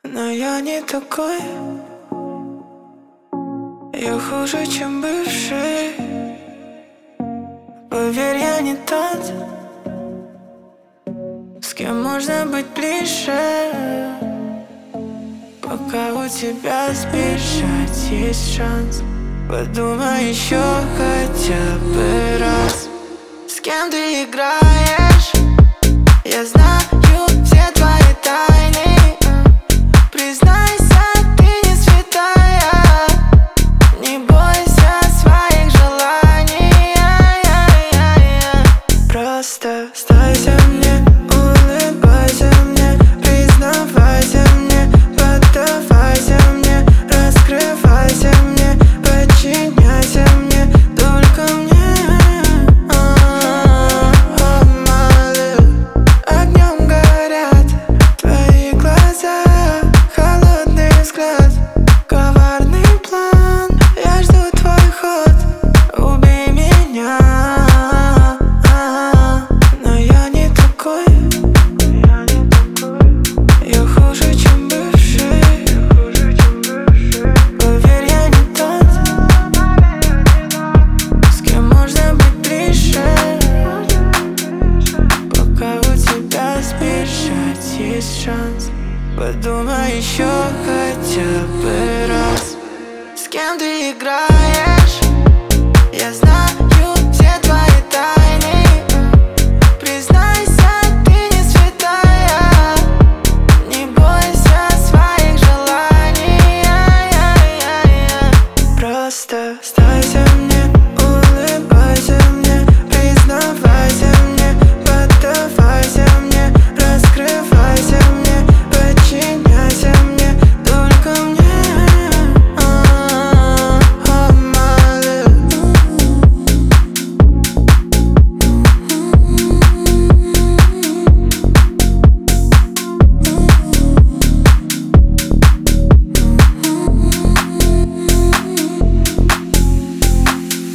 Но я не такой. Я хуже, чем бывший. Поверь, я не тот, с кем можно быть ближе. Пока у тебя сбежать есть шанс, подумай еще хотя бы раз. С кем ты играешь? Я знаю все твои тайны. Признайся, ты не святая. Не бойся своих желаний. Просто сдайся мне, улыбайся мне, признавайся мне, поддавайся мне, раскрывайся мне, подчиняйся мне, только мне. Огнем горят твои глаза, холодный взгляд, коварный план. Я жду твой ход, убей меня. Но я не такой. Я хуже, чем бывший. Поверь, я не тот, с кем можно быть ближе. Пока у тебя сбежать есть шанс, подумай еще хотя бы раз. С кем ты играешь?